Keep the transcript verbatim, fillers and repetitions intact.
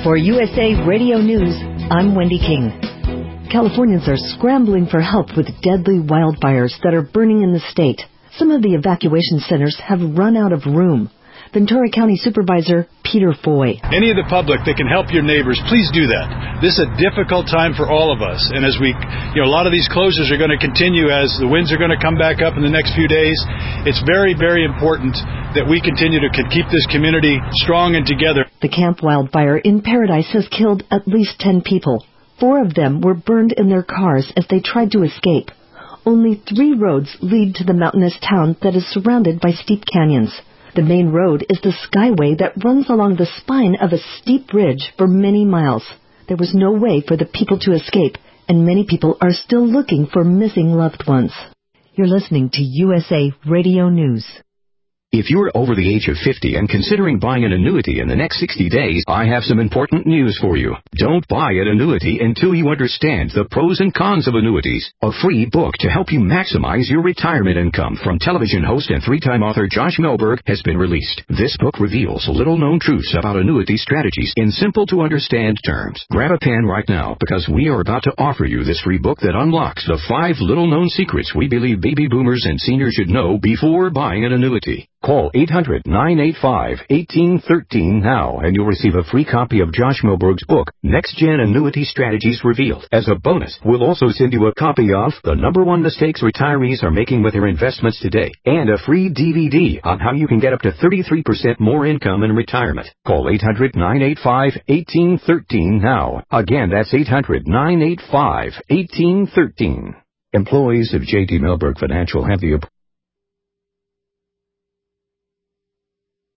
For U S A Radio News, I'm Wendy King. Californians are scrambling for help with deadly wildfires that are burning in the state. Some of the evacuation centers have run out of room. Ventura County Supervisor Peter Foy. Any of the public that can help your neighbors, please do that. This is a difficult time for all of us. And as we, you know, a lot of these closures are going to continue as the winds are going to come back up in the next few days. It's very, very important that we continue to keep this community strong and together. The Camp Wildfire in Paradise has killed at least ten people. Four of them were burned in their cars as they tried to escape. Only three roads lead to the mountainous town that is surrounded by steep canyons. The main road is the Skyway that runs along the spine of a steep ridge for many miles. There was no way for the people to escape, and many people are still looking for missing loved ones. You're listening to U S A Radio News. If you're over the age of fifty and considering buying an annuity in the next sixty days, I have some important news for you. Don't buy an annuity until you understand the pros and cons of annuities. A free book to help you maximize your retirement income from television host and three-time author Josh Melberg has been released. This book reveals little-known truths about annuity strategies in simple-to-understand terms. Grab a pen right now because we are about to offer you this free book that unlocks the five little-known secrets we believe baby boomers and seniors should know before buying an annuity. Call eight hundred, nine eight five, one eight one three now and you'll receive a free copy of Josh Melberg's book, Next Gen Annuity Strategies Revealed. As a bonus, we'll also send you a copy of The Number One Mistakes Retirees Are Making with Their Investments Today and a free D V D on how you can get up to thirty-three percent more income in retirement. Call eight hundred, nine eight five, one eight one three now. Again, that's eight hundred, nine eight five, one eight one three. Employees of J D Melberg Financial have the